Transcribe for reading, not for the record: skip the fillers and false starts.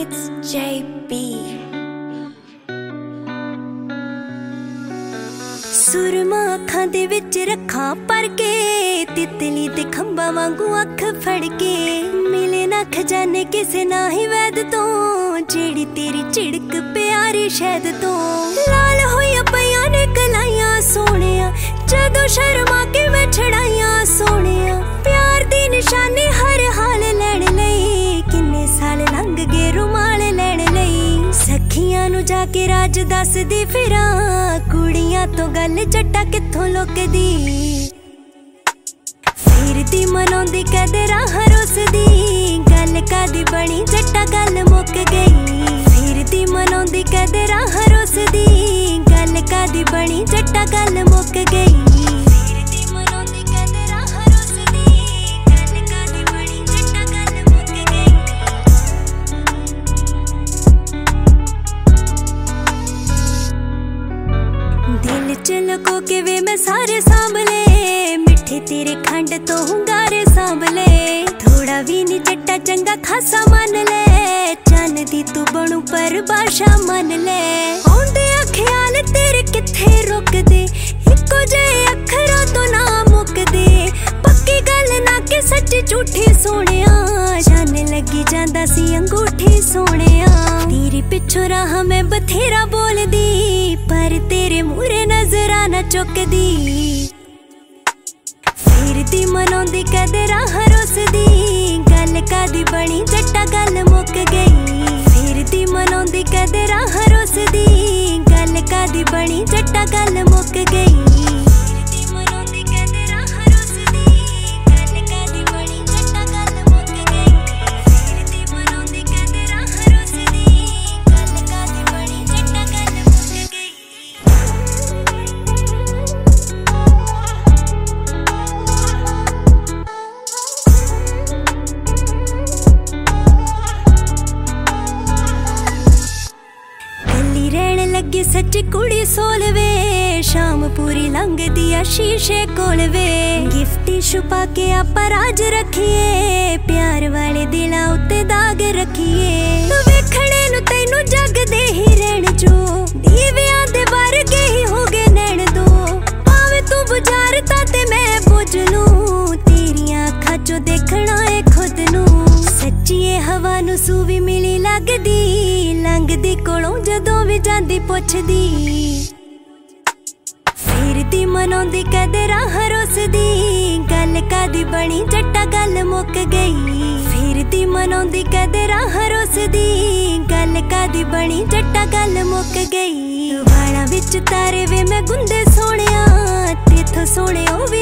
It's JB। सुरमा अखां दे विच रखा पर के, तितली ते खंबा वांगू अख फड़ के। मिले ना खजाने किसे ना ही वैद तो, जेड़ी तेरी झिड़क प्यारी शहद तो। लाल होइया पईयां ने कलाइयां सोहणिया, जदों शर्मा के मैं छड़ाइयां सोहणिया। प्यार दी निशानी हर हाल लैण लई, किन्ने साल लंघ गए रुमाल लैण लई। सखियां नू जाके राज दसदी फिरां, कुड़ियां तो गल जट्टा कित्थों लुकदी। फिरदी मनौंदी कदरां हर उसदी, गल कादी बनी जट्टा गल मुक गई। फिरदी मनौंदी कदरां हर उसदी, गल कादी बनी जट्टा गल मुक गई। फिरदी मनौंदी कदरां हर उसदी, गल कादी बनी जट्टा गल मुक गई। दिल च लुको के वे मैं सारे सांभले, मिठे तेरे खंड तो हुंगारे सांभले। थोड़ा भी नी जट्टा चंगा खासा मन ले, चन दी तू बनू पर बाशा मन ले। आउंदे ख्याल तेरे किथे रुकदे, इक्को जे अखरां तो ना मुकदे। पक्की गल ना कि सच्ची झूठी सोहणिया, जान लगी जांदा सी अंगूठी सोहणिया। तेरे पिछों राह मैं बथेरा बोलदी, पर तेरे मूरे नजरां ना चुकदी। फिरदी मनौंदी कदरां हर उसदी, गल कादी बनी जट्टा गल मुक गई। फिरदी मनौंदी कदरां हर उसदी, गल कादी बनी जट्टा गल मुक गई। फिरदी मनौंदी कदरां हर उसदी, गल कादी बनी जट्टा गल मुक गई। फिरदी मनौंदी कदरां हर उसदी, गल कादी बनी जट्टा गल मुक गई। लगी सच्ची कुड़ी सोल वे, शाम पूरी लंघदी आ शीशे कोल वे। गिफ्टी छुपा के आपां राज रखिए, प्यार वाले दिलां उत्ते दाग रखिए। वेखणे नू तैनू जग दे ही रहण जो, दीवियां दे वर्गे ही हो गए नैण दो। भावें तू बुझारता ते मैं बुझ लूं, तेरियां अखां चों देखना ए खुद नू। सच्ची ए हवा नू सूवी मिली लगदी, लंघदी कोलों जदों भी जांदी पुछदी। फिरदी मनौंदी कदरां हर उसदी, गल कादी बनी जट्टा गल मुक गई। फिरदी मनौंदी कदरां हर उसदी, गल कादी बनी जट्टा गल मुक गई। वालां विच तारे वे मैं गुंदे सोहणिया, तेथों सोहणे ओ